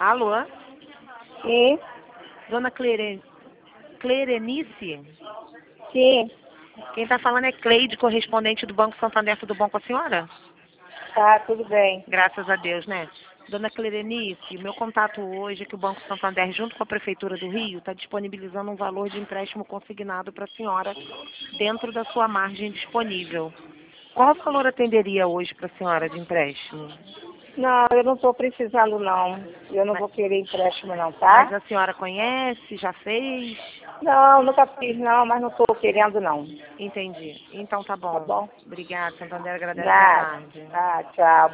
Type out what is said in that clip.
Alô? Sim, Dona Clerenice? sim, Quem está falando é Cleide, correspondente do Banco Santander. Tudo bom com a senhora? tá, tudo bem. Graças a Deus, né? Dona Clerenice, o meu contato hoje é que o Banco Santander, junto com a Prefeitura do Rio, está disponibilizando um valor de empréstimo consignado para a senhora dentro da sua margem disponível. Qual valor atenderia hoje para a senhora de empréstimo? Não, eu não estou precisando não. Eu não vou querer empréstimo não, Mas tá? a senhora conhece, já fez? Não, nunca fiz não, mas não estou querendo não. Entendi. Então tá Tá bom. bom? Obrigada, Santander agradece, boa Nada. tarde. Tá, tchau.